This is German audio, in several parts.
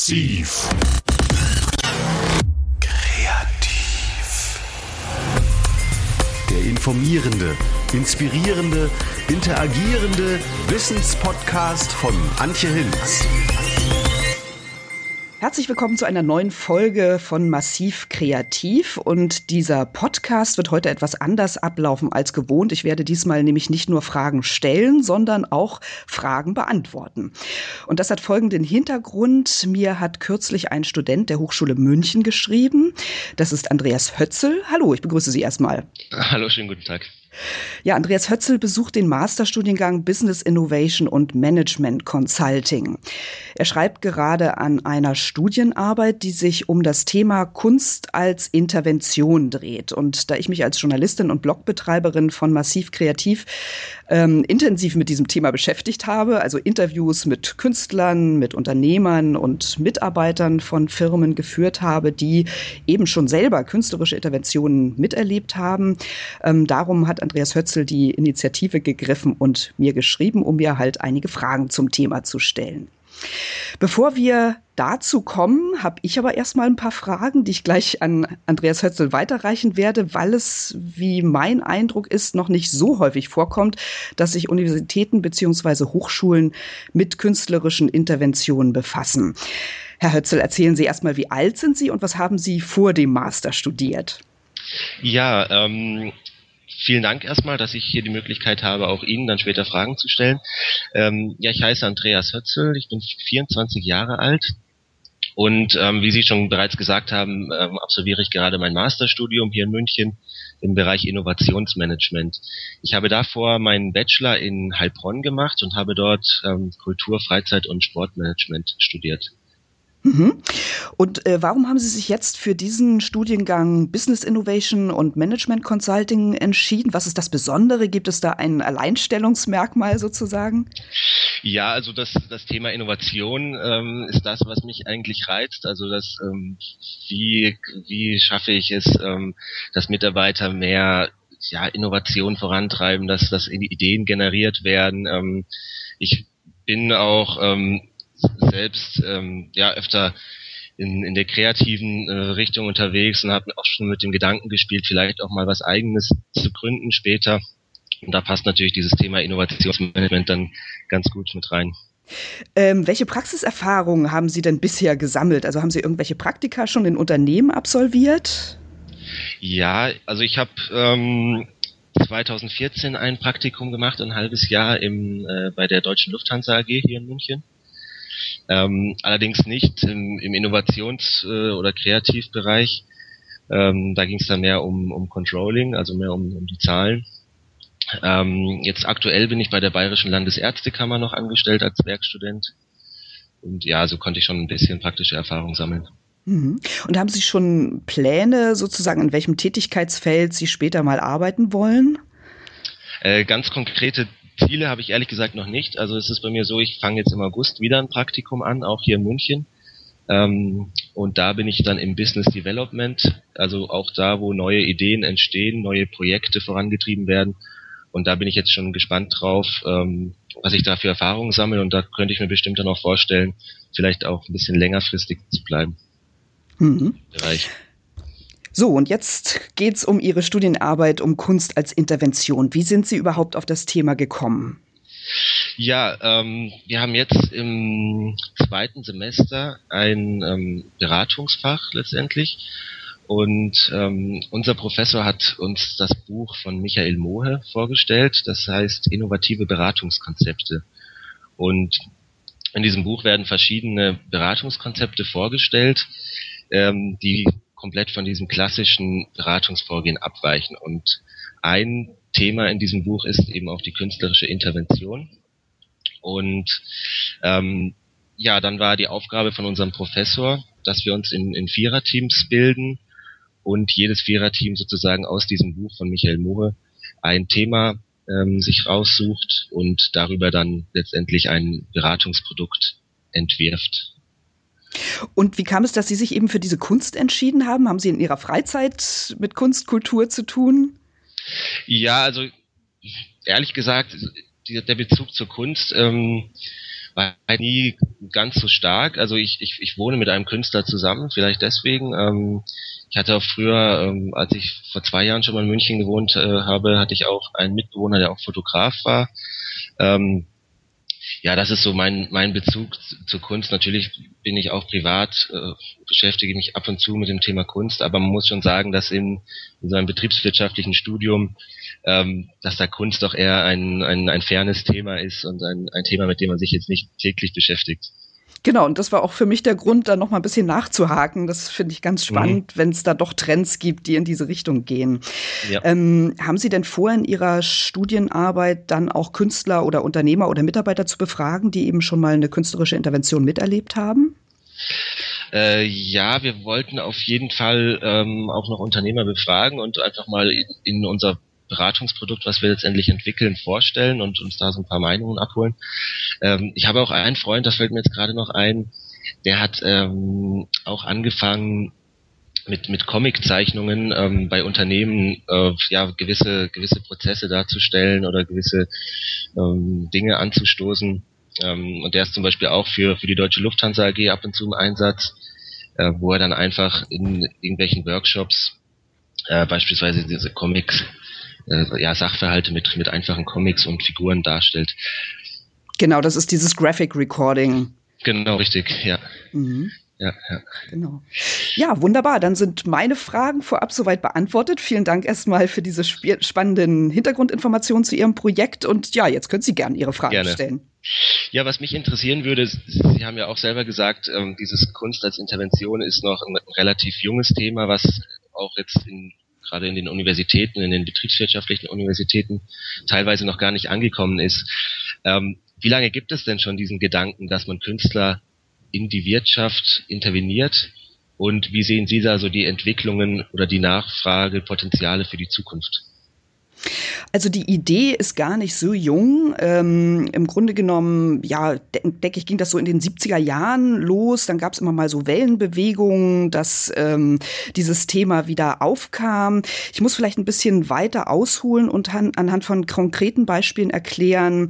Massiv. Kreativ. Der informierende, inspirierende, interagierende Wissenspodcast von Antje Hinz. Herzlich willkommen zu einer neuen Folge von Massiv Kreativ, und dieser Podcast wird heute etwas anders ablaufen als gewohnt. Ich werde diesmal nämlich nicht nur Fragen stellen, sondern auch Fragen beantworten. Und das hat folgenden Hintergrund. Mir hat kürzlich ein Student der Hochschule München geschrieben. Das ist Andreas Hötzel. Hallo, ich begrüße Sie erstmal. Hallo, schönen guten Tag. Ja, Andreas Hötzel besucht den Masterstudiengang Business Innovation und Management Consulting. Er schreibt gerade an einer Studienarbeit, die sich um das Thema Kunst als Intervention dreht. Und da ich mich als Journalistin und Blogbetreiberin von Massiv Kreativ intensiv mit diesem Thema beschäftigt habe, also Interviews mit Künstlern, mit Unternehmern und Mitarbeitern von Firmen geführt habe, die eben schon selber künstlerische Interventionen miterlebt haben. Darum hat Andreas Hötzel die Initiative gegriffen und mir geschrieben, um mir halt einige Fragen zum Thema zu stellen. Bevor wir dazu kommen, habe ich aber erstmal ein paar Fragen, die ich gleich an Andreas Hötzel weiterreichen werde, weil es, wie mein Eindruck ist, noch nicht so häufig vorkommt, dass sich Universitäten bzw. Hochschulen mit künstlerischen Interventionen befassen. Herr Hötzel, erzählen Sie erstmal, wie alt sind Sie und was haben Sie vor dem Master studiert? Ja, vielen Dank erstmal, dass ich hier die Möglichkeit habe, auch Ihnen dann später Fragen zu stellen. Ich heiße Andreas Hötzel, ich bin 24 Jahre alt und wie Sie schon bereits gesagt haben, absolviere ich gerade mein Masterstudium hier in München im Bereich Innovationsmanagement. Ich habe davor meinen Bachelor in Heilbronn gemacht und habe dort Kultur-, Freizeit- und Sportmanagement studiert. Und warum haben Sie sich jetzt für diesen Studiengang Business Innovation und Management Consulting entschieden? Was ist das Besondere? Gibt es da ein Alleinstellungsmerkmal sozusagen? Ja, also das Thema Innovation ist das, was mich eigentlich reizt. Also wie schaffe ich es, dass Mitarbeiter mehr Innovation vorantreiben, dass Ideen generiert werden. Ich bin auch selbst öfter in der kreativen Richtung unterwegs und habe auch schon mit dem Gedanken gespielt, vielleicht auch mal was Eigenes zu gründen später. Und da passt natürlich dieses Thema Innovationsmanagement dann ganz gut mit rein. Welche Praxiserfahrungen haben Sie denn bisher gesammelt? Also haben Sie irgendwelche Praktika schon in Unternehmen absolviert? Ja, also ich habe 2014 ein Praktikum gemacht, ein halbes Jahr bei der Deutschen Lufthansa AG hier in München. Allerdings nicht im Innovations- oder Kreativbereich. Da ging es dann mehr um Controlling, also mehr um die Zahlen. Jetzt aktuell bin ich bei der Bayerischen Landesärztekammer noch angestellt als Werkstudent. Und ja, so konnte ich schon ein bisschen praktische Erfahrung sammeln. Und haben Sie schon Pläne sozusagen, in welchem Tätigkeitsfeld Sie später mal arbeiten wollen? Ganz konkrete Ziele habe ich ehrlich gesagt noch nicht. Also es ist bei mir so, ich fange jetzt im August wieder ein Praktikum an, auch hier in München. Und da bin ich dann im Business Development, also auch da, wo neue Ideen entstehen, neue Projekte vorangetrieben werden. Und da bin ich jetzt schon gespannt drauf, was ich da für Erfahrungen sammle. Und da könnte ich mir bestimmt dann auch vorstellen, vielleicht auch ein bisschen längerfristig zu bleiben. Im Bereich. So, und jetzt geht's um Ihre Studienarbeit um Kunst als Intervention. Wie sind Sie überhaupt auf das Thema gekommen? Ja, wir haben jetzt im zweiten Semester ein Beratungsfach letztendlich. Und unser Professor hat uns das Buch von Michael Mohe vorgestellt. Das heißt Innovative Beratungskonzepte. Und in diesem Buch werden verschiedene Beratungskonzepte vorgestellt, die komplett von diesem klassischen Beratungsvorgehen abweichen. Und ein Thema in diesem Buch ist eben auch die künstlerische Intervention. Und dann war die Aufgabe von unserem Professor, dass wir uns in Viererteams bilden und jedes Viererteam sozusagen aus diesem Buch von Michael Mohe ein Thema sich raussucht und darüber dann letztendlich ein Beratungsprodukt entwirft. Und wie kam es, dass Sie sich eben für diese Kunst entschieden haben? Haben Sie in Ihrer Freizeit mit Kunst, Kultur zu tun? Ja, also ehrlich gesagt, der Bezug zur Kunst war halt nie ganz so stark. Also ich wohne mit einem Künstler zusammen, vielleicht deswegen. Ich hatte auch früher, als ich vor 2 Jahren schon mal in München gewohnt habe, hatte ich auch einen Mitbewohner, der auch Fotograf war. Ja, das ist so mein Bezug zur Kunst. Natürlich bin ich auch privat, beschäftige mich ab und zu mit dem Thema Kunst, aber man muss schon sagen, dass in so einem betriebswirtschaftlichen Studium, dass da Kunst doch eher ein fernes Thema ist und ein Thema, mit dem man sich jetzt nicht täglich beschäftigt. Genau, und das war auch für mich der Grund, da noch mal ein bisschen nachzuhaken. Das finde ich ganz spannend, wenn es da doch Trends gibt, die in diese Richtung gehen. Ja. Haben Sie denn vor, in Ihrer Studienarbeit dann auch Künstler oder Unternehmer oder Mitarbeiter zu befragen, die eben schon mal eine künstlerische Intervention miterlebt haben? Ja, wir wollten auf jeden Fall auch noch Unternehmer befragen und einfach mal in unser Beratungsprodukt, was wir letztendlich entwickeln, vorstellen und uns da so ein paar Meinungen abholen. Ich habe auch einen Freund, das fällt mir jetzt gerade noch ein, der hat auch angefangen mit Comiczeichnungen bei Unternehmen gewisse Prozesse darzustellen oder gewisse Dinge anzustoßen. Und der ist zum Beispiel auch für die Deutsche Lufthansa AG ab und zu im Einsatz, wo er dann einfach in irgendwelchen Workshops beispielsweise diese Comics, Sachverhalte mit einfachen Comics und Figuren darstellt. Genau, das ist dieses Graphic Recording. Genau, richtig, ja. Mhm. Ja. Genau. Ja, wunderbar. Dann sind meine Fragen vorab soweit beantwortet. Vielen Dank erstmal für diese spannenden Hintergrundinformationen zu Ihrem Projekt. Und ja, jetzt können Sie gerne Ihre Fragen stellen. Ja, was mich interessieren würde, Sie haben ja auch selber gesagt, dieses Kunst als Intervention ist noch ein relativ junges Thema, was auch jetzt gerade in den Universitäten, in den betriebswirtschaftlichen Universitäten teilweise noch gar nicht angekommen ist. Wie lange gibt es denn schon diesen Gedanken, dass man Künstler in die Wirtschaft interveniert? Und wie sehen Sie da so die Entwicklungen oder die Nachfragepotenziale für die Zukunft? Also die Idee ist gar nicht so jung. Im Grunde genommen, ja, denke ich, ging das so in den 70er Jahren los. Dann gab es immer mal so Wellenbewegungen, dass dieses Thema wieder aufkam. Ich muss vielleicht ein bisschen weiter ausholen und anhand von konkreten Beispielen erklären,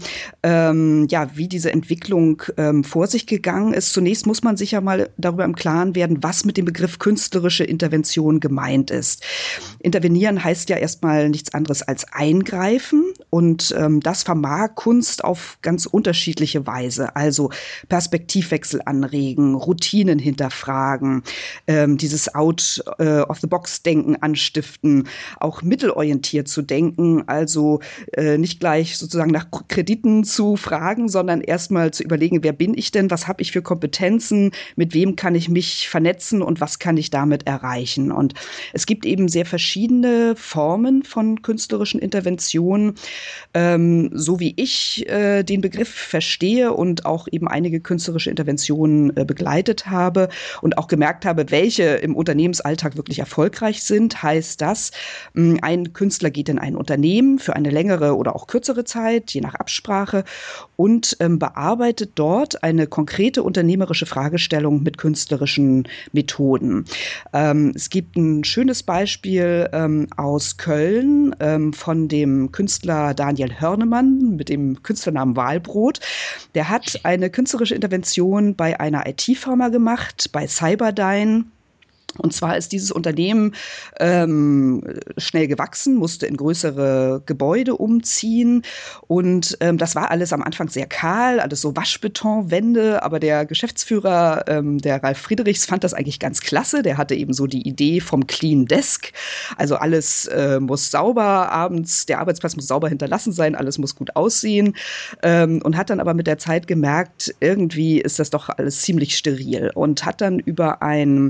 wie diese Entwicklung vor sich gegangen ist. Zunächst muss man sich ja mal darüber im Klaren werden, was mit dem Begriff künstlerische Intervention gemeint ist. Intervenieren heißt ja erstmal nichts anderes als eingreifen und das vermag Kunst auf ganz unterschiedliche Weise. Also Perspektivwechsel anregen, Routinen hinterfragen, dieses Out-of-the-Box-Denken anstiften, auch mittelorientiert zu denken, also nicht gleich sozusagen nach Krediten zu fragen, sondern erstmal zu überlegen, wer bin ich denn, was habe ich für Kompetenzen, mit wem kann ich mich vernetzen und was kann ich damit erreichen. Und es gibt eben sehr verschiedene Formen von künstlerischen Interventionen, so wie ich den Begriff verstehe und auch eben einige künstlerische Interventionen begleitet habe und auch gemerkt habe, welche im Unternehmensalltag wirklich erfolgreich sind, heißt das, ein Künstler geht in ein Unternehmen für eine längere oder auch kürzere Zeit, je nach Absprache, und bearbeitet dort eine konkrete unternehmerische Fragestellung mit künstlerischen Methoden. Es gibt ein schönes Beispiel aus Köln von dem Künstler Daniel Hörnemann mit dem Künstlernamen Walbrot. Der hat eine künstlerische Intervention bei einer IT-Firma gemacht, bei Cyberdyne. Und zwar ist dieses Unternehmen schnell gewachsen, musste in größere Gebäude umziehen und das war alles am Anfang sehr kahl, alles so Waschbetonwände, aber der Geschäftsführer, der Ralf Friedrichs, fand das eigentlich ganz klasse. Der hatte eben so die Idee vom Clean Desk, also alles muss sauber abends, der Arbeitsplatz muss sauber hinterlassen sein, alles muss gut aussehen und hat dann aber mit der Zeit gemerkt, irgendwie ist das doch alles ziemlich steril und hat dann über ein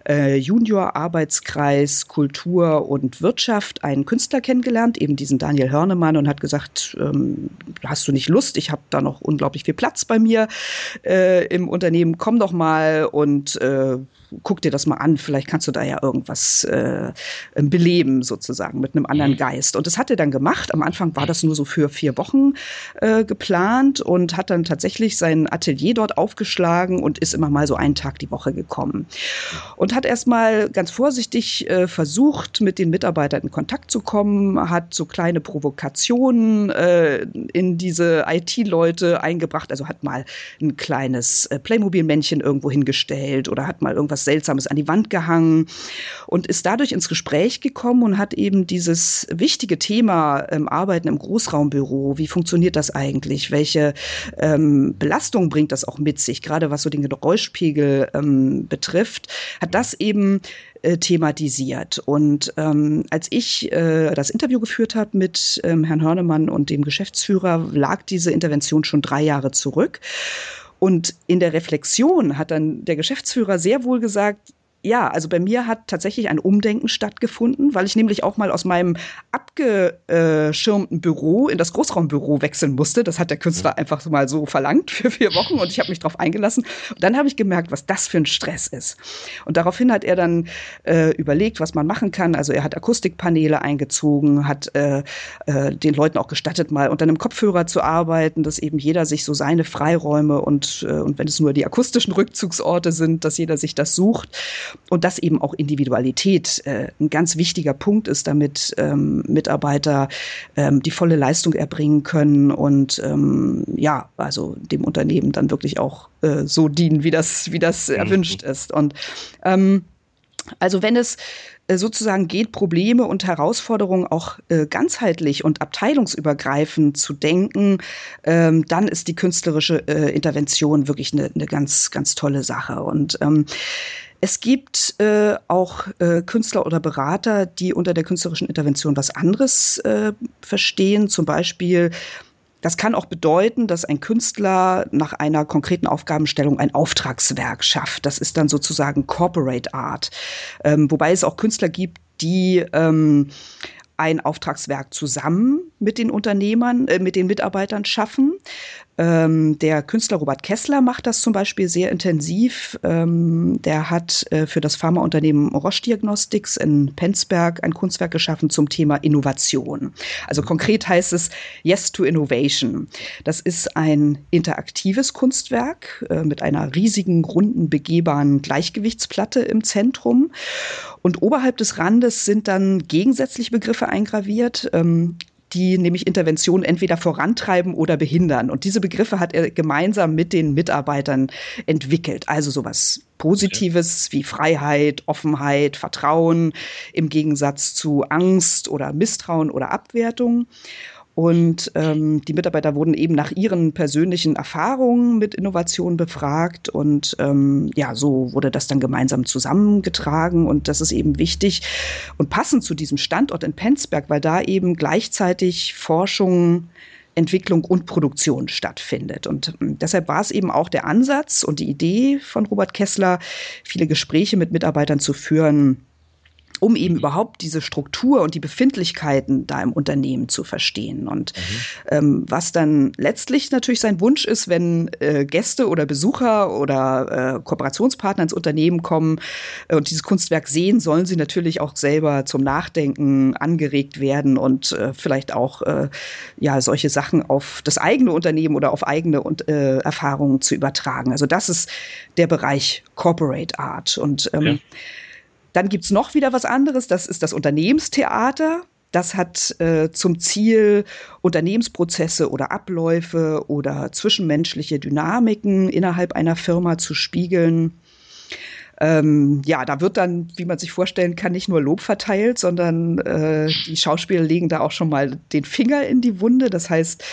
Junior-Arbeitskreis Kultur und Wirtschaft einen Künstler kennengelernt, eben diesen Daniel Hörnemann, und hat gesagt, hast du nicht Lust? Ich habe da noch unglaublich viel Platz bei mir im Unternehmen, komm doch mal und guck dir das mal an, vielleicht kannst du da ja irgendwas beleben sozusagen mit einem anderen Geist. Und das hat er dann gemacht. Am Anfang war das nur so für 4 Wochen geplant und hat dann tatsächlich sein Atelier dort aufgeschlagen und ist immer mal so einen Tag die Woche gekommen. Und hat erstmal ganz vorsichtig versucht, mit den Mitarbeitern in Kontakt zu kommen, hat so kleine Provokationen in diese IT-Leute eingebracht, also hat mal ein kleines Playmobil-Männchen irgendwo hingestellt oder hat mal irgendwas Seltsames an die Wand gehangen und ist dadurch ins Gespräch gekommen und hat eben dieses wichtige Thema Arbeiten im Großraumbüro, wie funktioniert das eigentlich, welche Belastung bringt das auch mit sich, gerade was so den Geräuschpegel betrifft, hat das eben thematisiert. Und als ich das Interview geführt habe mit Herrn Hörnemann und dem Geschäftsführer, lag diese Intervention schon 3 Jahre zurück. Und in der Reflexion hat dann der Geschäftsführer sehr wohl gesagt, ja, also bei mir hat tatsächlich ein Umdenken stattgefunden, weil ich nämlich auch mal aus meinem abgeschirmten Büro in das Großraumbüro wechseln musste. Das hat der Künstler einfach mal so verlangt für 4 Wochen und ich habe mich darauf eingelassen. Und dann habe ich gemerkt, was das für ein Stress ist. Und daraufhin hat er dann überlegt, was man machen kann. Also er hat Akustikpaneele eingezogen, hat den Leuten auch gestattet, mal unter einem Kopfhörer zu arbeiten, dass eben jeder sich so seine Freiräume und wenn es nur die akustischen Rückzugsorte sind, dass jeder sich das sucht. Und dass eben auch Individualität ein ganz wichtiger Punkt ist, damit Mitarbeiter die volle Leistung erbringen können und also dem Unternehmen dann wirklich auch so dienen, wie das erwünscht ist. Und also wenn es sozusagen geht, Probleme und Herausforderungen auch ganzheitlich und abteilungsübergreifend zu denken, dann ist die künstlerische Intervention wirklich eine ganz, ganz tolle Sache. Und es gibt auch Künstler oder Berater, die unter der künstlerischen Intervention was anderes verstehen. Zum Beispiel, das kann auch bedeuten, dass ein Künstler nach einer konkreten Aufgabenstellung ein Auftragswerk schafft. Das ist dann sozusagen Corporate Art. Wobei es auch Künstler gibt, die ein Auftragswerk zusammen mit den Unternehmern, mit den Mitarbeitern schaffen. Der Künstler Robert Kessler macht das zum Beispiel sehr intensiv. Der hat für das Pharmaunternehmen Roche Diagnostics in Penzberg ein Kunstwerk geschaffen zum Thema Innovation. Also konkret heißt es Yes to Innovation. Das ist ein interaktives Kunstwerk mit einer riesigen, runden, begehbaren Gleichgewichtsplatte im Zentrum. Und oberhalb des Randes sind dann gegensätzliche Begriffe eingraviert, die nämlich Interventionen entweder vorantreiben oder behindern. Und diese Begriffe hat er gemeinsam mit den Mitarbeitern entwickelt. Also sowas Positives wie Freiheit, Offenheit, Vertrauen im Gegensatz zu Angst oder Misstrauen oder Abwertung. Und die Mitarbeiter wurden eben nach ihren persönlichen Erfahrungen mit Innovation befragt und so wurde das dann gemeinsam zusammengetragen und das ist eben wichtig und passend zu diesem Standort in Penzberg, weil da eben gleichzeitig Forschung, Entwicklung und Produktion stattfindet. Und deshalb war es eben auch der Ansatz und die Idee von Robert Kessler, viele Gespräche mit Mitarbeitern zu führen, um eben überhaupt diese Struktur und die Befindlichkeiten da im Unternehmen zu verstehen. Und was dann letztlich natürlich sein Wunsch ist, wenn Gäste oder Besucher oder Kooperationspartner ins Unternehmen kommen und dieses Kunstwerk sehen, sollen sie natürlich auch selber zum Nachdenken angeregt werden und vielleicht auch solche Sachen auf das eigene Unternehmen oder auf eigene Erfahrungen zu übertragen. Also das ist der Bereich Corporate Art. Und dann gibt's noch wieder was anderes, das ist das Unternehmenstheater. Das hat zum Ziel, Unternehmensprozesse oder Abläufe oder zwischenmenschliche Dynamiken innerhalb einer Firma zu spiegeln. Da wird dann, wie man sich vorstellen kann, nicht nur Lob verteilt, sondern die Schauspieler legen da auch schon mal den Finger in die Wunde. Das heißt,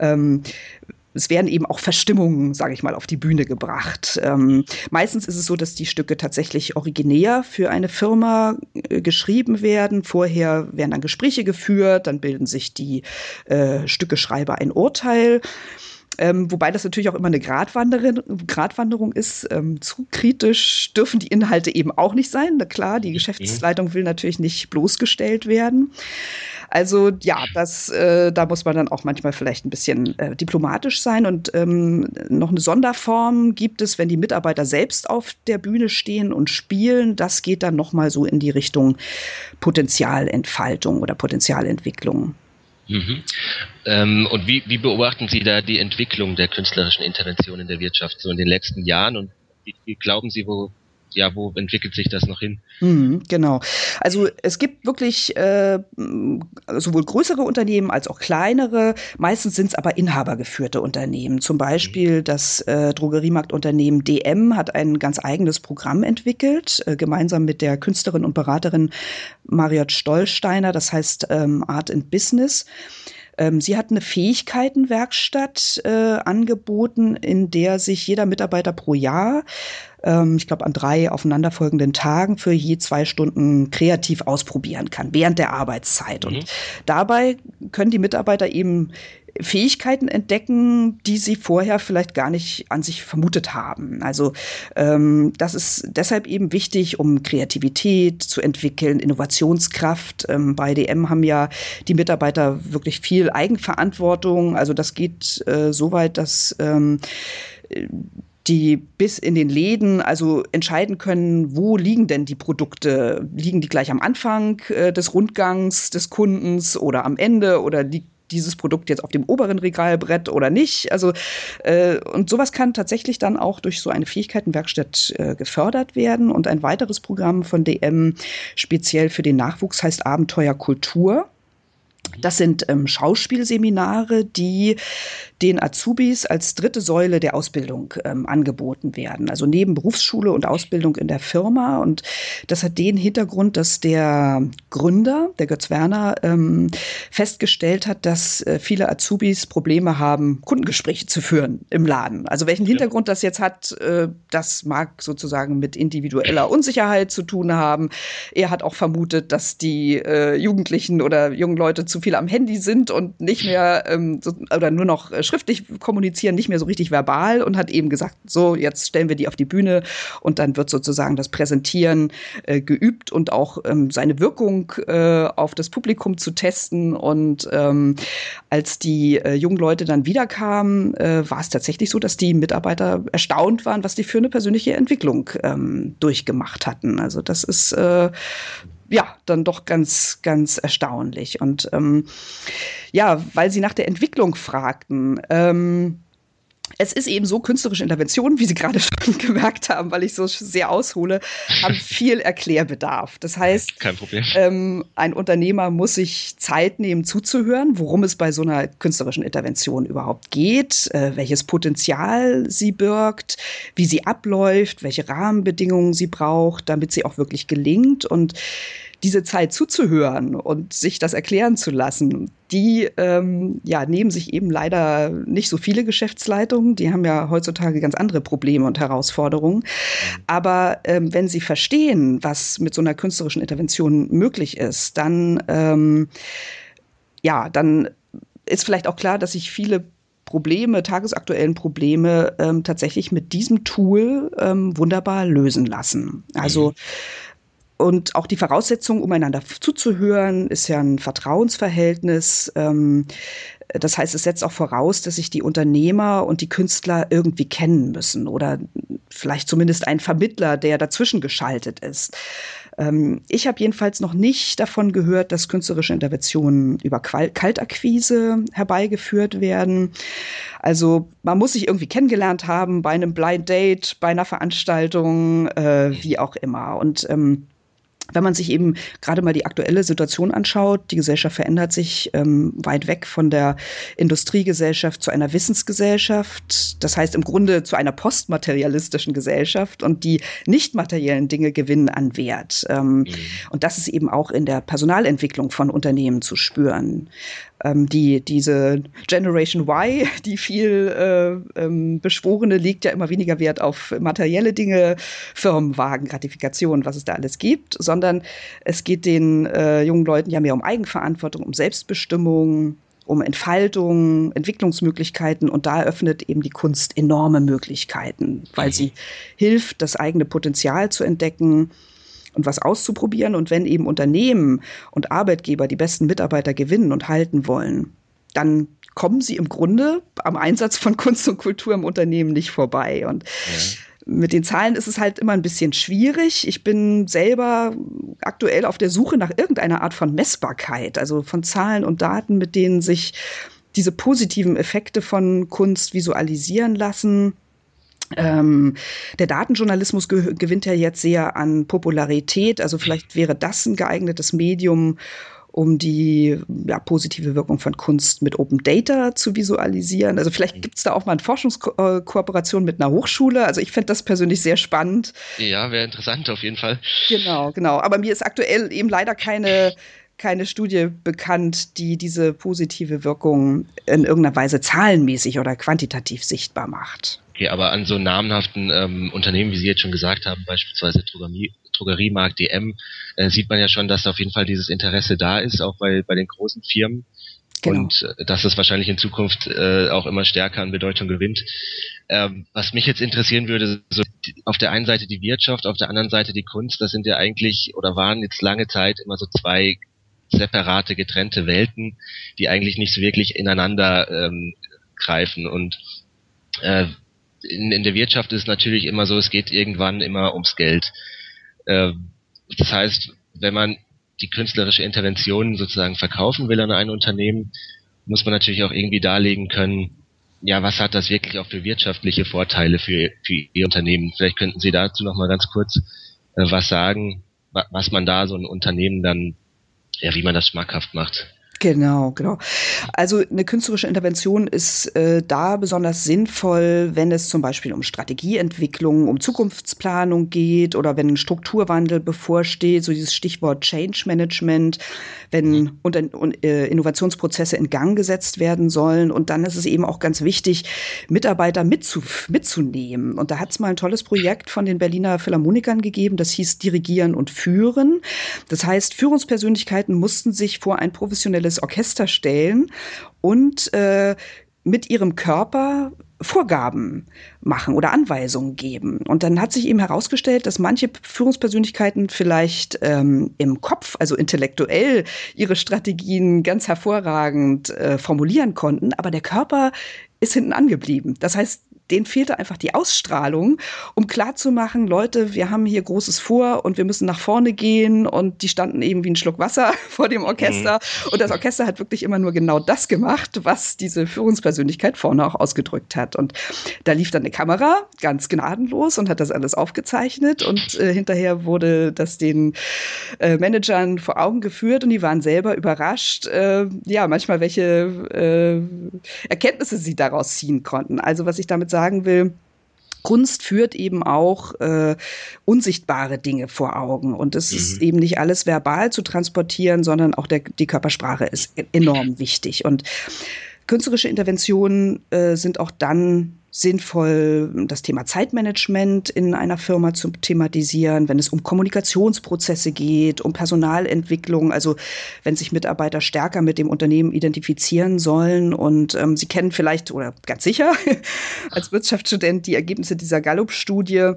es werden eben auch Verstimmungen, sage ich mal, auf die Bühne gebracht. Meistens ist es so, dass die Stücke tatsächlich originär für eine Firma geschrieben werden. Vorher werden dann Gespräche geführt, dann bilden sich die Stückeschreiber ein Urteil. Wobei das natürlich auch immer eine Gratwanderung ist. Zu kritisch dürfen die Inhalte eben auch nicht sein. Na klar, die Geschäftsleitung will natürlich nicht bloßgestellt werden. Also ja, da muss man dann auch manchmal vielleicht ein bisschen diplomatisch sein. Und noch eine Sonderform gibt es, wenn die Mitarbeiter selbst auf der Bühne stehen und spielen. Das geht dann noch mal so in die Richtung Potenzialentfaltung oder Potenzialentwicklung. Mhm. Und wie beobachten Sie da die Entwicklung der künstlerischen Intervention in der Wirtschaft so in den letzten Jahren und wie glauben Sie, wo entwickelt sich das noch hin? Genau. Also es gibt wirklich sowohl größere Unternehmen als auch kleinere. Meistens sind es aber inhabergeführte Unternehmen. Zum Beispiel das Drogeriemarktunternehmen DM hat ein ganz eigenes Programm entwickelt, gemeinsam mit der Künstlerin und Beraterin Mariott Stollsteiner. Das heißt Art in Business. Sie hat eine Fähigkeitenwerkstatt angeboten, in der sich jeder Mitarbeiter pro Jahr, ich glaube an 3 aufeinanderfolgenden Tagen, für je 2 Stunden kreativ ausprobieren kann, während der Arbeitszeit. Und dabei können die Mitarbeiter eben Fähigkeiten entdecken, die sie vorher vielleicht gar nicht an sich vermutet haben. Also das ist deshalb eben wichtig, um Kreativität zu entwickeln, Innovationskraft. Bei DM haben ja die Mitarbeiter wirklich viel Eigenverantwortung. Also das geht so weit, dass die bis in den Läden also entscheiden können, wo liegen denn die Produkte? Liegen die gleich am Anfang des Rundgangs des Kundens oder am Ende oder liegt dieses Produkt jetzt auf dem oberen Regalbrett oder nicht? Also und sowas kann tatsächlich dann auch durch so eine Fähigkeitenwerkstatt gefördert werden. Und ein weiteres Programm von DM speziell für den Nachwuchs heißt Abenteuer Kultur. Das sind Schauspielseminare, die den Azubis als dritte Säule der Ausbildung angeboten werden. Also neben Berufsschule und Ausbildung in der Firma. Und das hat den Hintergrund, dass der Gründer, der Götz Werner, festgestellt hat, dass viele Azubis Probleme haben, Kundengespräche zu führen im Laden. Also welchen Hintergrund das jetzt hat, das mag sozusagen mit individueller Unsicherheit zu tun haben. Er hat auch vermutet, dass die Jugendlichen oder jungen Leute zu viel am Handy sind und nicht mehr oder nur noch schriftlich kommunizieren, nicht mehr so richtig verbal, und hat eben gesagt, so, jetzt stellen wir die auf die Bühne und dann wird sozusagen das Präsentieren geübt und auch seine Wirkung auf das Publikum zu testen. Und als die jungen Leute dann wiederkamen, war es tatsächlich so, dass die Mitarbeiter erstaunt waren, was die für eine persönliche Entwicklung durchgemacht hatten. Also das ist dann doch ganz, ganz erstaunlich. Und weil Sie nach der Entwicklung fragten, es ist eben so, künstlerische Interventionen, wie Sie gerade schon gemerkt haben, weil ich so sehr aushole, haben viel Erklärbedarf. Das heißt, kein Problem. Ein Unternehmer muss sich Zeit nehmen, zuzuhören, worum es bei so einer künstlerischen Intervention überhaupt geht, welches Potenzial sie birgt, wie sie abläuft, welche Rahmenbedingungen sie braucht, damit sie auch wirklich gelingt. Und diese Zeit zuzuhören und sich das erklären zu lassen, die nehmen sich eben leider nicht so viele Geschäftsleitungen. Die haben ja heutzutage ganz andere Probleme und Herausforderungen. Aber wenn sie verstehen, was mit so einer künstlerischen Intervention möglich ist, dann ist vielleicht auch klar, dass sich viele tagesaktuellen Probleme tatsächlich mit diesem Tool wunderbar lösen lassen. Also und auch die Voraussetzung, um einander zuzuhören, ist ja ein Vertrauensverhältnis. Das heißt, es setzt auch voraus, dass sich die Unternehmer und die Künstler irgendwie kennen müssen oder vielleicht zumindest ein Vermittler, der dazwischen geschaltet ist. Ich habe jedenfalls noch nicht davon gehört, dass künstlerische Interventionen über Kaltakquise herbeigeführt werden. Also man muss sich irgendwie kennengelernt haben bei einem Blind Date, bei einer Veranstaltung, wie auch immer. Und wenn man sich eben gerade mal die aktuelle Situation anschaut, die Gesellschaft verändert sich weit weg von der Industriegesellschaft zu einer Wissensgesellschaft. Das heißt im Grunde zu einer postmaterialistischen Gesellschaft, und die nicht materiellen Dinge gewinnen an Wert. Und das ist eben auch in der Personalentwicklung von Unternehmen zu spüren. Diese Generation Y, die viel beschworene, legt ja immer weniger Wert auf materielle Dinge, Firmenwagen, Gratifikationen, was es da alles gibt, sondern es geht den jungen Leuten ja mehr um Eigenverantwortung, um Selbstbestimmung, um Entfaltung, Entwicklungsmöglichkeiten, und da eröffnet eben die Kunst enorme Möglichkeiten, weil sie hilft, das eigene Potenzial zu entdecken und was auszuprobieren. Und wenn eben Unternehmen und Arbeitgeber die besten Mitarbeiter gewinnen und halten wollen, dann kommen sie im Grunde am Einsatz von Kunst und Kultur im Unternehmen nicht vorbei. Und mit den Zahlen ist es halt immer ein bisschen schwierig. Ich bin selber aktuell auf der Suche nach irgendeiner Art von Messbarkeit, also von Zahlen und Daten, mit denen sich diese positiven Effekte von Kunst visualisieren lassen. Der Datenjournalismus gewinnt ja jetzt sehr an Popularität. Also vielleicht wäre das ein geeignetes Medium, um die positive Wirkung von Kunst mit Open Data zu visualisieren. Also vielleicht gibt es da auch mal eine Forschungskooperation mit einer Hochschule. Also ich fände das persönlich sehr spannend. Ja, wäre interessant auf jeden Fall. Genau. Aber mir ist aktuell eben leider keine Studie bekannt, die diese positive Wirkung in irgendeiner Weise zahlenmäßig oder quantitativ sichtbar macht. Okay, aber an so namenhaften Unternehmen, wie Sie jetzt schon gesagt haben, beispielsweise Drogeriemarkt DM, sieht man ja schon, dass auf jeden Fall dieses Interesse da ist, auch bei den großen Firmen. Genau. Und dass es wahrscheinlich in Zukunft auch immer stärker an Bedeutung gewinnt. Was mich jetzt interessieren würde, so auf der einen Seite die Wirtschaft, auf der anderen Seite die Kunst, das sind ja eigentlich oder waren jetzt lange Zeit immer so zwei separate, getrennte Welten, die eigentlich nicht so wirklich ineinander greifen. Und in der Wirtschaft ist es natürlich immer so, es geht irgendwann immer ums Geld. Das heißt, wenn man die künstlerische Intervention sozusagen verkaufen will an ein Unternehmen, muss man natürlich auch irgendwie darlegen können, ja, was hat das wirklich auch für wirtschaftliche Vorteile für Ihr Unternehmen? Vielleicht könnten Sie dazu noch mal ganz kurz was sagen, was man da so ein Unternehmen dann, ja, wie man das schmackhaft macht. Genau. Also eine künstlerische Intervention ist da besonders sinnvoll, wenn es zum Beispiel um Strategieentwicklung, um Zukunftsplanung geht oder wenn ein Strukturwandel bevorsteht, so dieses Stichwort Change Management, wenn Innovationsprozesse in Gang gesetzt werden sollen. Und dann ist es eben auch ganz wichtig, Mitarbeiter mitzunehmen. Und da hat es mal ein tolles Projekt von den Berliner Philharmonikern gegeben, das hieß Dirigieren und Führen. Das heißt, Führungspersönlichkeiten mussten sich vor ein professionelles Orchester stellen und mit ihrem Körper Vorgaben machen oder Anweisungen geben. Und dann hat sich eben herausgestellt, dass manche Führungspersönlichkeiten vielleicht im Kopf, also intellektuell, ihre Strategien ganz hervorragend formulieren konnten, aber der Körper ist hinten angeblieben. Das heißt, denen fehlte einfach die Ausstrahlung, um klarzumachen, Leute, wir haben hier Großes vor und wir müssen nach vorne gehen, und die standen eben wie ein Schluck Wasser vor dem Orchester und das Orchester hat wirklich immer nur genau das gemacht, was diese Führungspersönlichkeit vorne auch ausgedrückt hat, und da lief dann eine Kamera ganz gnadenlos und hat das alles aufgezeichnet, und hinterher wurde das den Managern vor Augen geführt und die waren selber überrascht, manchmal welche Erkenntnisse sie daraus ziehen konnten. Also was ich damit sagen will, Kunst führt eben auch unsichtbare Dinge vor Augen, und es ist eben nicht alles verbal zu transportieren, sondern auch die Körpersprache ist enorm wichtig. Und künstlerische Interventionen sind auch dann sinnvoll, das Thema Zeitmanagement in einer Firma zu thematisieren, wenn es um Kommunikationsprozesse geht, um Personalentwicklung, also wenn sich Mitarbeiter stärker mit dem Unternehmen identifizieren sollen. Und Sie kennen vielleicht oder ganz sicher als Wirtschaftsstudent die Ergebnisse dieser Gallup-Studie.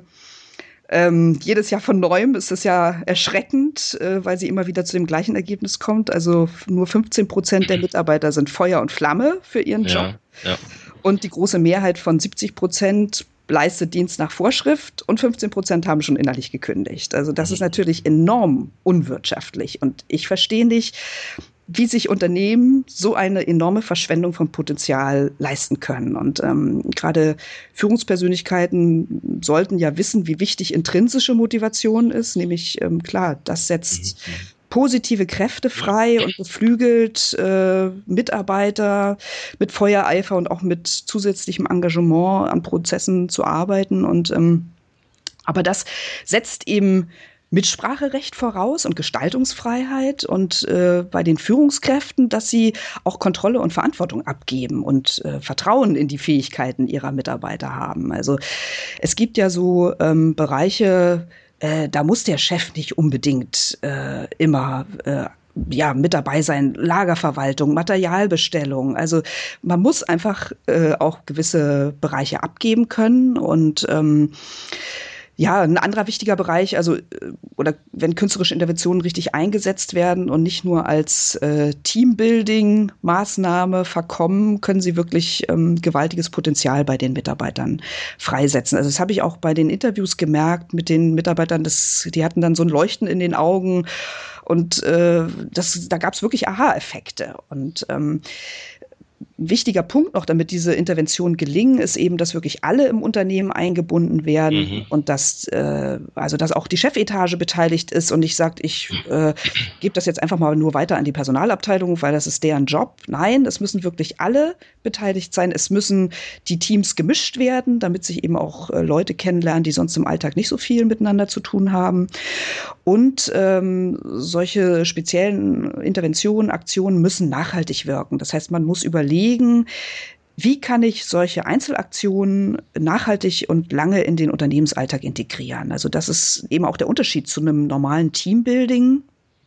Jedes Jahr von neuem ist es ja erschreckend, weil sie immer wieder zu dem gleichen Ergebnis kommt. Also nur 15% der Mitarbeiter sind Feuer und Flamme für ihren Job. Ja. Und die große Mehrheit von 70% leistet Dienst nach Vorschrift und 15% haben schon innerlich gekündigt. Also das ist natürlich enorm unwirtschaftlich. Und ich verstehe nicht, wie sich Unternehmen so eine enorme Verschwendung von Potenzial leisten können. Und gerade Führungspersönlichkeiten sollten ja wissen, wie wichtig intrinsische Motivation ist. Nämlich, klar, das setzt positive Kräfte frei und beflügelt Mitarbeiter mit Feuereifer und auch mit zusätzlichem Engagement an Prozessen zu arbeiten. Und aber das setzt eben Mitspracherecht voraus und Gestaltungsfreiheit und bei den Führungskräften, dass sie auch Kontrolle und Verantwortung abgeben und Vertrauen in die Fähigkeiten ihrer Mitarbeiter haben. Also es gibt ja so Bereiche, da muss der Chef nicht unbedingt immer mit dabei sein, Lagerverwaltung, Materialbestellung. Also man muss einfach auch gewisse Bereiche abgeben können und ein anderer wichtiger Bereich, oder wenn künstlerische Interventionen richtig eingesetzt werden und nicht nur als Teambuilding-Maßnahme verkommen, können sie wirklich gewaltiges Potenzial bei den Mitarbeitern freisetzen. Also das habe ich auch bei den Interviews gemerkt mit den Mitarbeitern, die hatten dann so ein Leuchten in den Augen und da gab es wirklich Aha-Effekte. Und ein wichtiger Punkt noch, damit diese Interventionen gelingen, ist eben, dass wirklich alle im Unternehmen eingebunden werden und dass auch die Chefetage beteiligt ist und nicht sagt, ich gebe das jetzt einfach mal nur weiter an die Personalabteilung, weil das ist deren Job. Nein, es müssen wirklich alle beteiligt sein. Es müssen die Teams gemischt werden, damit sich eben auch Leute kennenlernen, die sonst im Alltag nicht so viel miteinander zu tun haben. Und solche speziellen Interventionen, Aktionen müssen nachhaltig wirken. Das heißt, man muss überlegen, wie kann ich solche Einzelaktionen nachhaltig und lange in den Unternehmensalltag integrieren? Also das ist eben auch der Unterschied zu einem normalen Teambuilding.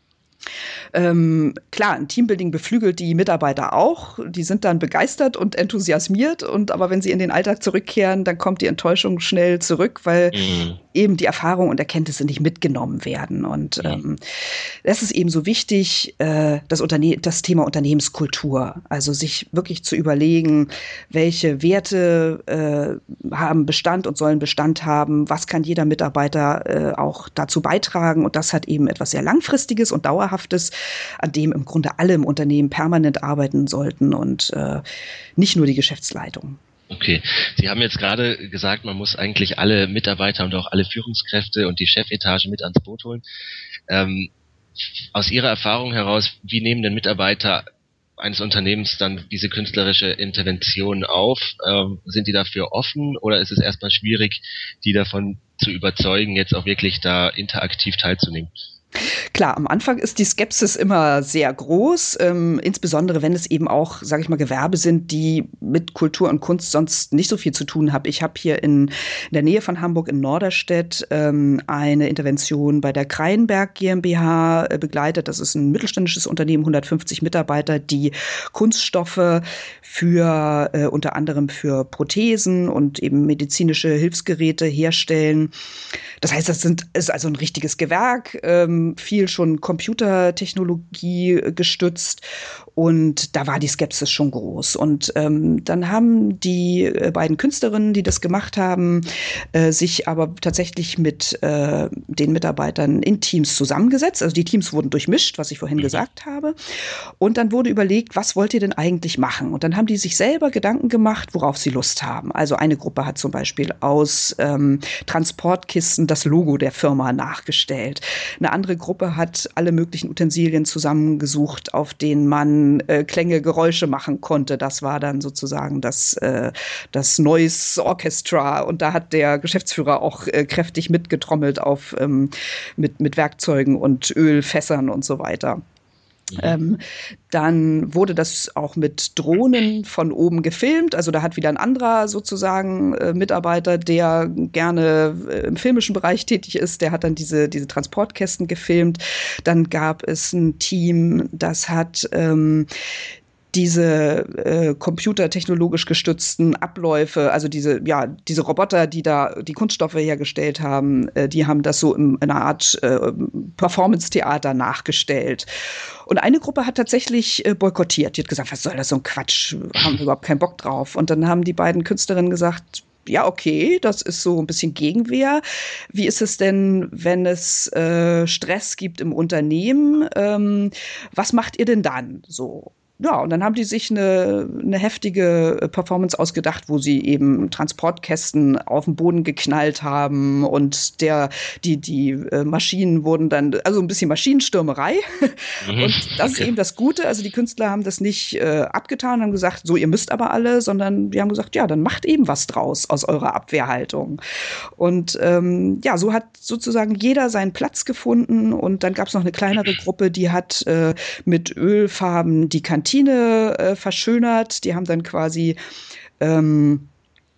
Klar, ein Teambuilding beflügelt die Mitarbeiter auch. Die sind dann begeistert und enthusiasmiert. Aber wenn sie in den Alltag zurückkehren, dann kommt die Enttäuschung schnell zurück, weil eben die Erfahrung und Erkenntnisse nicht mitgenommen werden. Und das ist eben so wichtig, das Thema Unternehmenskultur. Also sich wirklich zu überlegen, welche Werte haben Bestand und sollen Bestand haben. Was kann jeder Mitarbeiter auch dazu beitragen? Und das hat eben etwas sehr Langfristiges und Dauerhaftes, an dem im Grunde alle im Unternehmen permanent arbeiten sollten und nicht nur die Geschäftsleitung. Okay, Sie haben jetzt gerade gesagt, man muss eigentlich alle Mitarbeiter und auch alle Führungskräfte und die Chefetage mit ans Boot holen. Aus Ihrer Erfahrung heraus, wie nehmen denn Mitarbeiter eines Unternehmens dann diese künstlerische Intervention auf? Sind die dafür offen oder ist es erstmal schwierig, die davon zu überzeugen, jetzt auch wirklich da interaktiv teilzunehmen? Klar, am Anfang ist die Skepsis immer sehr groß, insbesondere wenn es eben auch, sage ich mal, Gewerbe sind, die mit Kultur und Kunst sonst nicht so viel zu tun haben. Ich habe hier in der Nähe von Hamburg in Norderstedt eine Intervention bei der Kreinberg GmbH begleitet. Das ist ein mittelständisches Unternehmen, 150 Mitarbeiter, die Kunststoffe für unter anderem für Prothesen und eben medizinische Hilfsgeräte herstellen. Das heißt, ist also ein richtiges Gewerk, viel schon Computertechnologie gestützt und da war die Skepsis schon groß. Und dann haben die beiden Künstlerinnen, die das gemacht haben, sich aber tatsächlich mit den Mitarbeitern in Teams zusammengesetzt. Also die Teams wurden durchmischt, was ich vorhin gesagt habe. Und dann wurde überlegt, was wollt ihr denn eigentlich machen? Und dann haben die sich selber Gedanken gemacht, worauf sie Lust haben. Also eine Gruppe hat zum Beispiel aus Transportkisten das Logo der Firma nachgestellt. Eine andere Gruppe hat alle möglichen Utensilien zusammengesucht, auf denen man Klänge, Geräusche machen konnte. Das war dann sozusagen das Noise Orchestra. Und da hat der Geschäftsführer auch kräftig mitgetrommelt mit Werkzeugen und Ölfässern und so weiter. Dann wurde das auch mit Drohnen von oben gefilmt. Also da hat wieder ein anderer sozusagen Mitarbeiter, der gerne im filmischen Bereich tätig ist, der hat dann diese Transportkästen gefilmt. Dann gab es ein Team, das hat diese computertechnologisch gestützten Abläufe, also diese Roboter, die da die Kunststoffe hergestellt haben, die haben das so in einer Art Performance-Theater nachgestellt. Und eine Gruppe hat tatsächlich boykottiert. Die hat gesagt, was soll das, so ein Quatsch, haben wir überhaupt keinen Bock drauf. Und dann haben die beiden Künstlerinnen gesagt, ja, okay, das ist so ein bisschen Gegenwehr. Wie ist es denn, wenn es Stress gibt im Unternehmen? Was macht ihr denn dann so? Ja, und dann haben die sich eine heftige Performance ausgedacht, wo sie eben Transportkästen auf den Boden geknallt haben und die Maschinen wurden dann, also ein bisschen Maschinenstürmerei. Und das ist eben das Gute, also die Künstler haben das nicht abgetan, haben gesagt, so, ihr müsst aber alle, sondern die haben gesagt, ja, dann macht eben was draus aus eurer Abwehrhaltung. Und so hat sozusagen jeder seinen Platz gefunden und dann gab es noch eine kleinere Gruppe, die hat mit Ölfarben die Kantine verschönert. Die haben dann quasi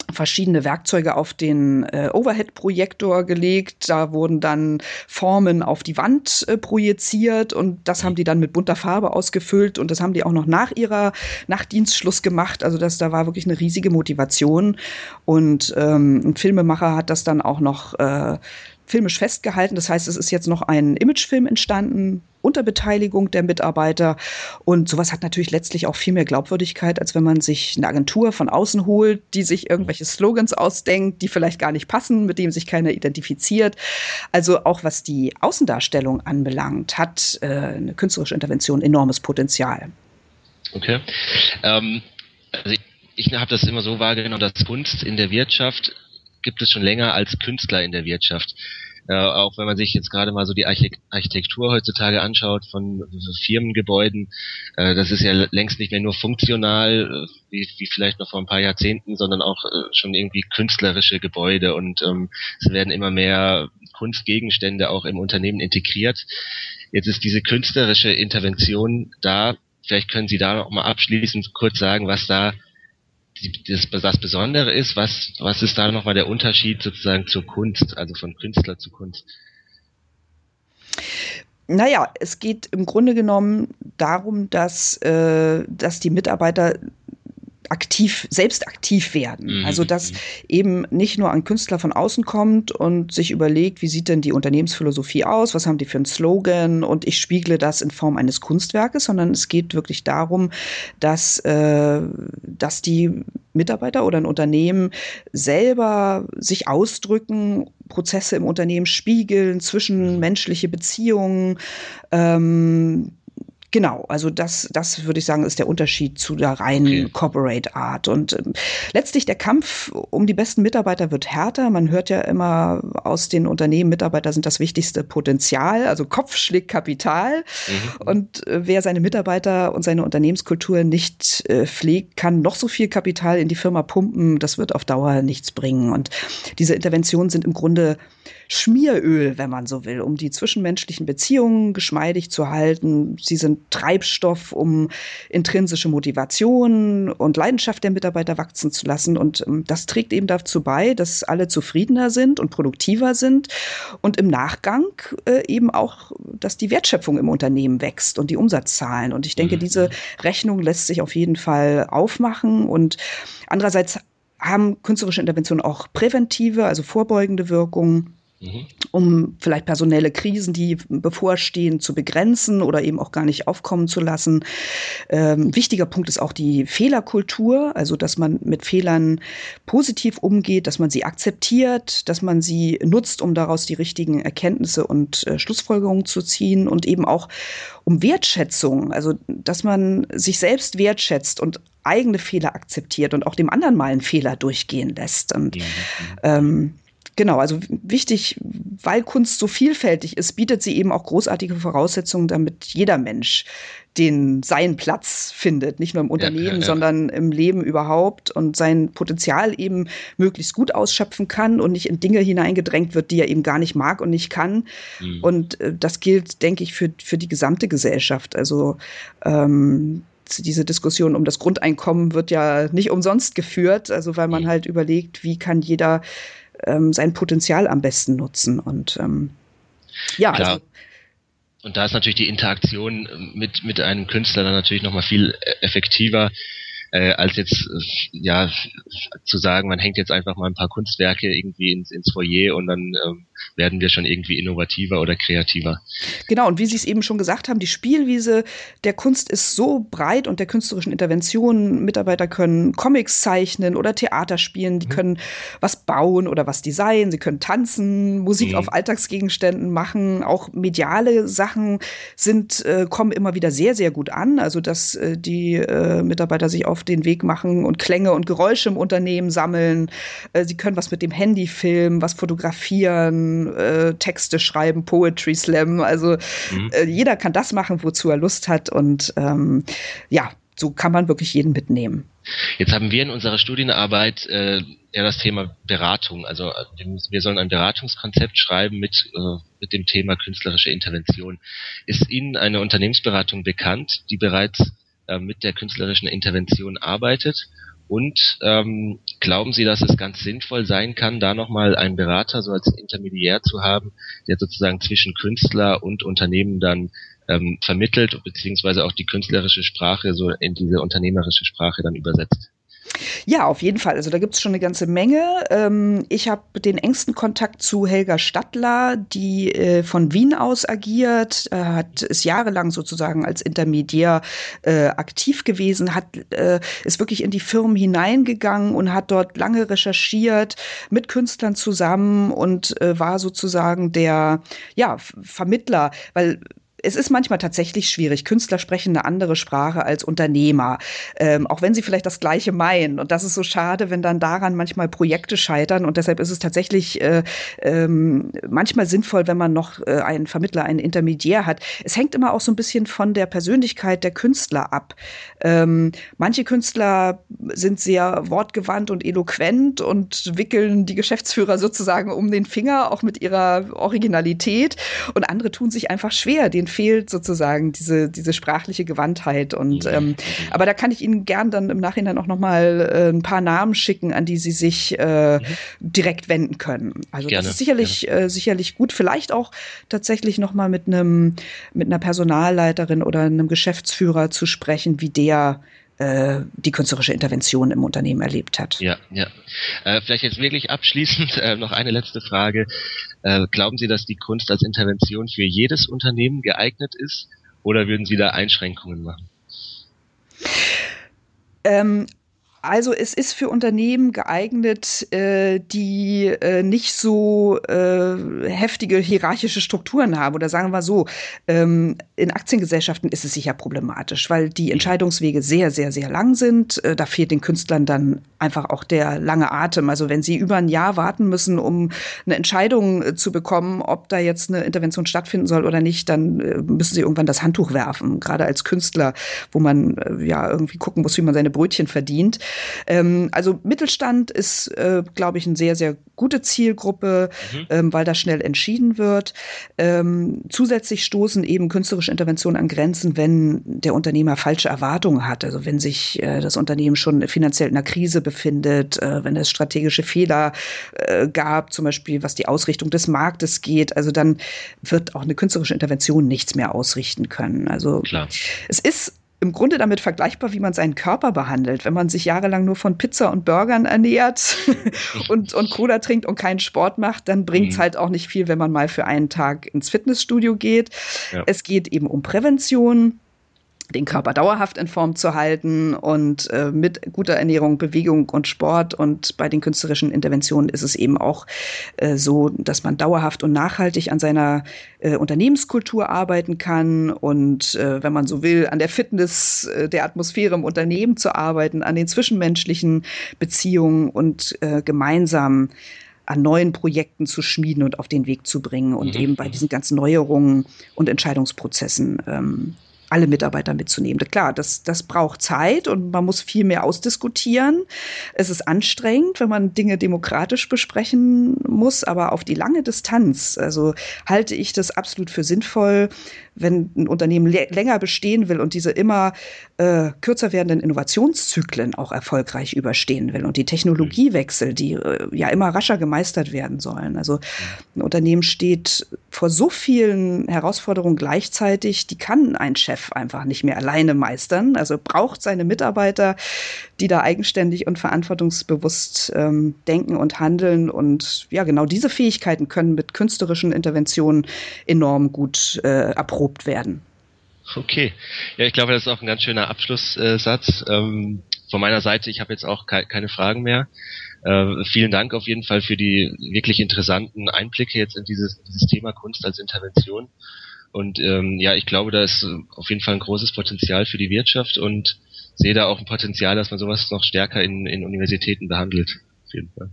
verschiedene Werkzeuge auf den Overhead-Projektor gelegt. Da wurden dann Formen auf die Wand projiziert und das haben die dann mit bunter Farbe ausgefüllt und das haben die auch noch nach Dienstschluss gemacht. Also da war wirklich eine riesige Motivation und ein Filmemacher hat das dann auch noch filmisch festgehalten. Das heißt, es ist jetzt noch ein Imagefilm entstanden unter Beteiligung der Mitarbeiter. Und sowas hat natürlich letztlich auch viel mehr Glaubwürdigkeit, als wenn man sich eine Agentur von außen holt, die sich irgendwelche Slogans ausdenkt, die vielleicht gar nicht passen, mit dem sich keiner identifiziert. Also auch was die Außendarstellung anbelangt, hat eine künstlerische Intervention enormes Potenzial. Okay. Also ich habe das immer so wahrgenommen, dass Kunst in der Wirtschaft gibt es schon länger als Künstler in der Wirtschaft. Auch wenn man sich jetzt gerade mal so die Architektur heutzutage anschaut von Firmengebäuden, das ist ja längst nicht mehr nur funktional, wie vielleicht noch vor ein paar Jahrzehnten, sondern auch schon irgendwie künstlerische Gebäude und es werden immer mehr Kunstgegenstände auch im Unternehmen integriert. Jetzt ist diese künstlerische Intervention da. Vielleicht können Sie da noch mal abschließend kurz sagen, was da das Besondere ist, was ist da nochmal der Unterschied sozusagen zur Kunst, also von Künstler zu Kunst? Naja, es geht im Grunde genommen darum, dass die Mitarbeiter selbst aktiv werden. Also dass eben nicht nur ein Künstler von außen kommt und sich überlegt, wie sieht denn die Unternehmensphilosophie aus, was haben die für einen Slogan und ich spiegle das in Form eines Kunstwerkes, sondern es geht wirklich darum, dass die Mitarbeiter oder ein Unternehmen selber sich ausdrücken, Prozesse im Unternehmen spiegeln, zwischenmenschliche Beziehungen, genau, also das würde ich sagen, ist der Unterschied zu der reinen Corporate Art. Und letztlich der Kampf um die besten Mitarbeiter wird härter. Man hört ja immer aus den Unternehmen, Mitarbeiter sind das wichtigste Potenzial, also Kopf schlägt Kapital. Und wer seine Mitarbeiter und seine Unternehmenskultur nicht pflegt, kann noch so viel Kapital in die Firma pumpen. Das wird auf Dauer nichts bringen. Und diese Interventionen sind im Grunde Schmieröl, wenn man so will, um die zwischenmenschlichen Beziehungen geschmeidig zu halten. Sie sind Treibstoff, um intrinsische Motivation und Leidenschaft der Mitarbeiter wachsen zu lassen. Und das trägt eben dazu bei, dass alle zufriedener sind und produktiver sind. Und im Nachgang eben auch, dass die Wertschöpfung im Unternehmen wächst und die Umsatzzahlen. Und ich denke, diese Rechnung lässt sich auf jeden Fall aufmachen. Und andererseits haben künstlerische Interventionen auch präventive, also vorbeugende Wirkungen, um vielleicht personelle Krisen, die bevorstehen, zu begrenzen oder eben auch gar nicht aufkommen zu lassen. Wichtiger Punkt ist auch die Fehlerkultur, also dass man mit Fehlern positiv umgeht, dass man sie akzeptiert, dass man sie nutzt, um daraus die richtigen Erkenntnisse und Schlussfolgerungen zu ziehen und eben auch um Wertschätzung, also dass man sich selbst wertschätzt und eigene Fehler akzeptiert und auch dem anderen mal einen Fehler durchgehen lässt. Und genau, also wichtig, weil Kunst so vielfältig ist, bietet sie eben auch großartige Voraussetzungen, damit jeder Mensch seinen Platz findet. Nicht nur im Unternehmen, sondern im Leben überhaupt und sein Potenzial eben möglichst gut ausschöpfen kann und nicht in Dinge hineingedrängt wird, die er eben gar nicht mag und nicht kann. Und das gilt, denke ich, für die gesamte Gesellschaft. Also diese Diskussion um das Grundeinkommen wird ja nicht umsonst geführt, also weil man halt überlegt, wie kann jeder sein Potenzial am besten nutzen. Und ja, klar. also und da ist natürlich die Interaktion mit einem Künstler dann natürlich nochmal viel effektiver, als jetzt zu sagen, man hängt jetzt einfach mal ein paar Kunstwerke irgendwie ins Foyer und dann werden wir schon irgendwie innovativer oder kreativer. Genau, und wie Sie es eben schon gesagt haben, die Spielwiese der Kunst ist so breit und der künstlerischen Intervention. Mitarbeiter können Comics zeichnen oder Theater spielen, die können was bauen oder was designen, sie können tanzen, Musik auf Alltagsgegenständen machen, auch mediale Sachen kommen immer wieder sehr, sehr gut an, also dass die Mitarbeiter sich auf den Weg machen und Klänge und Geräusche im Unternehmen sammeln, sie können was mit dem Handy filmen, was fotografieren, Texte schreiben, Poetry Slam, also jeder kann das machen, wozu er Lust hat und so kann man wirklich jeden mitnehmen. Jetzt haben wir in unserer Studienarbeit eher das Thema Beratung, also wir sollen ein Beratungskonzept schreiben mit dem Thema künstlerische Intervention. Ist Ihnen eine Unternehmensberatung bekannt, die bereits mit der künstlerischen Intervention arbeitet? Und glauben Sie, dass es ganz sinnvoll sein kann, da nochmal einen Berater so als Intermediär zu haben, der sozusagen zwischen Künstler und Unternehmen dann vermittelt, beziehungsweise auch die künstlerische Sprache so in diese unternehmerische Sprache dann übersetzt? Ja, auf jeden Fall. Also da gibt's schon eine ganze Menge. Ich habe den engsten Kontakt zu Helga Stadler, die von Wien aus agiert, ist jahrelang sozusagen als Intermediär aktiv gewesen, ist wirklich in die Firmen hineingegangen und hat dort lange recherchiert mit Künstlern zusammen und war sozusagen der Vermittler, weil es ist manchmal tatsächlich schwierig. Künstler sprechen eine andere Sprache als Unternehmer, auch wenn sie vielleicht das Gleiche meinen. Und das ist so schade, wenn dann daran manchmal Projekte scheitern. Und deshalb ist es tatsächlich manchmal sinnvoll, wenn man noch einen Vermittler, einen Intermediär hat. Es hängt immer auch so ein bisschen von der Persönlichkeit der Künstler ab. Manche Künstler sind sehr wortgewandt und eloquent und wickeln die Geschäftsführer sozusagen um den Finger, auch mit ihrer Originalität. Und andere tun sich einfach schwer, denen fehlt sozusagen diese sprachliche Gewandtheit. Und aber da kann ich Ihnen gern dann im Nachhinein auch noch mal ein paar Namen schicken, an die Sie sich direkt wenden können. Also gerne, das ist sicherlich gut. Vielleicht auch tatsächlich noch mal mit einer Personalleiterin oder einem Geschäftsführer zu sprechen, wie der die künstlerische Intervention im Unternehmen erlebt hat. Ja. Vielleicht jetzt wirklich abschließend noch eine letzte Frage. Glauben Sie, dass die Kunst als Intervention für jedes Unternehmen geeignet ist, oder würden Sie da Einschränkungen machen? Also es ist für Unternehmen geeignet, die nicht so heftige hierarchische Strukturen haben. Oder sagen wir so, in Aktiengesellschaften ist es sicher problematisch, weil die Entscheidungswege sehr, sehr, sehr lang sind. Da fehlt den Künstlern dann einfach auch der lange Atem. Also wenn sie über ein Jahr warten müssen, um eine Entscheidung zu bekommen, ob da jetzt eine Intervention stattfinden soll oder nicht, dann müssen sie irgendwann das Handtuch werfen. Gerade als Künstler, wo man irgendwie gucken muss, wie man seine Brötchen verdient. Also Mittelstand ist, glaube ich, eine sehr, sehr gute Zielgruppe, weil das schnell entschieden wird. Zusätzlich stoßen eben künstlerische Interventionen an Grenzen, wenn der Unternehmer falsche Erwartungen hat. Also wenn sich das Unternehmen schon finanziell in einer Krise befindet, wenn es strategische Fehler gab, zum Beispiel was die Ausrichtung des Marktes geht, also dann wird auch eine künstlerische Intervention nichts mehr ausrichten können. Also klar. Es ist im Grunde damit vergleichbar, wie man seinen Körper behandelt. Wenn man sich jahrelang nur von Pizza und Burgern ernährt und Cola trinkt und keinen Sport macht, dann bringt's halt auch nicht viel, wenn man mal für einen Tag ins Fitnessstudio geht. Ja. Es geht eben um Prävention, den Körper dauerhaft in Form zu halten und mit guter Ernährung, Bewegung und Sport. Und bei den künstlerischen Interventionen ist es eben auch so, dass man dauerhaft und nachhaltig an seiner Unternehmenskultur arbeiten kann und wenn man so will, an der Fitness der Atmosphäre im Unternehmen zu arbeiten, an den zwischenmenschlichen Beziehungen und gemeinsam an neuen Projekten zu schmieden und auf den Weg zu bringen und eben bei diesen ganzen Neuerungen und Entscheidungsprozessen alle Mitarbeiter mitzunehmen. Klar, das braucht Zeit und man muss viel mehr ausdiskutieren. Es ist anstrengend, wenn man Dinge demokratisch besprechen muss, aber auf die lange Distanz, also halte ich das absolut für sinnvoll, wenn ein Unternehmen länger bestehen will und diese immer kürzer werdenden Innovationszyklen auch erfolgreich überstehen will und die Technologiewechsel, die ja immer rascher gemeistert werden sollen. Also ein Unternehmen steht vor so vielen Herausforderungen gleichzeitig, die kann ein Chef einfach nicht mehr alleine meistern. Also braucht seine Mitarbeiter, die da eigenständig und verantwortungsbewusst denken und handeln. Und ja, genau diese Fähigkeiten können mit künstlerischen Interventionen enorm gut erprobt werden. Okay. Ja, ich glaube, das ist auch ein ganz schöner Abschlusssatz. Von meiner Seite, ich habe jetzt auch keine Fragen mehr. Vielen Dank auf jeden Fall für die wirklich interessanten Einblicke jetzt in dieses Thema Kunst als Intervention. Und ich glaube, da ist auf jeden Fall ein großes Potenzial für die Wirtschaft und sehe da auch ein Potenzial, dass man sowas noch stärker in Universitäten behandelt. Auf jeden Fall.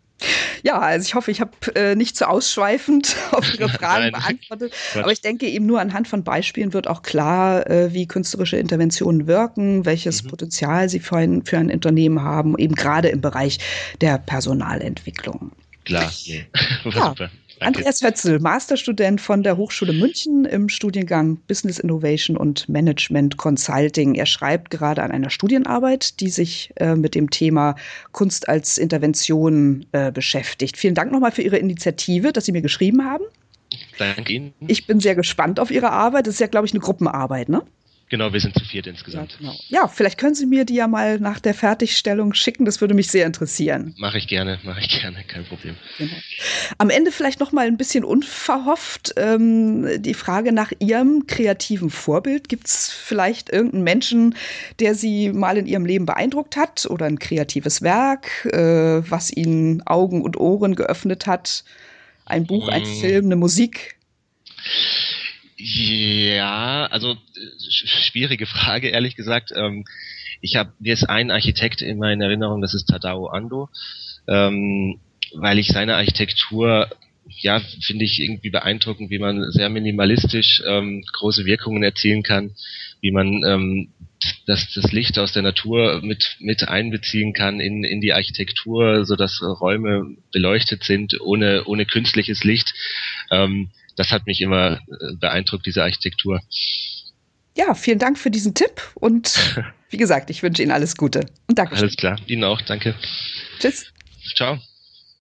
Ja, also ich hoffe, ich habe nicht zu ausschweifend auf Ihre Fragen beantwortet. Aber ich denke, eben nur anhand von Beispielen wird auch klar, wie künstlerische Interventionen wirken, welches Potenzial sie für ein Unternehmen haben, eben gerade im Bereich der Personalentwicklung. Klar, super. Danke. Andreas Hötzl, Masterstudent von der Hochschule München im Studiengang Business Innovation und Management Consulting. Er schreibt gerade an einer Studienarbeit, die sich mit dem Thema Kunst als Intervention beschäftigt. Vielen Dank nochmal für Ihre Initiative, dass Sie mir geschrieben haben. Danke Ihnen. Ich bin sehr gespannt auf Ihre Arbeit. Das ist ja, glaube ich, eine Gruppenarbeit, ne? Genau, wir sind zu 4 insgesamt. Ja, genau. Ja, vielleicht können Sie mir die ja mal nach der Fertigstellung schicken. Das würde mich sehr interessieren. Mache ich gerne, kein Problem. Genau. Am Ende vielleicht noch mal ein bisschen unverhofft die Frage nach Ihrem kreativen Vorbild. Gibt es vielleicht irgendeinen Menschen, der Sie mal in Ihrem Leben beeindruckt hat oder ein kreatives Werk, was Ihnen Augen und Ohren geöffnet hat? Ein Buch, ein Film, eine Musik? Ja, also schwierige Frage, ehrlich gesagt. Mir ist ein Architekt in meiner Erinnerung, das ist Tadao Ando, weil ich seine Architektur, ja, finde ich irgendwie beeindruckend, wie man sehr minimalistisch große Wirkungen erzielen kann, wie man das Licht aus der Natur mit einbeziehen kann in die Architektur, so dass Räume beleuchtet sind ohne künstliches Licht. Das hat mich immer beeindruckt, diese Architektur. Ja, vielen Dank für diesen Tipp und wie gesagt, ich wünsche Ihnen alles Gute und Dankeschön. Alles klar, Ihnen auch, danke. Tschüss. Ciao.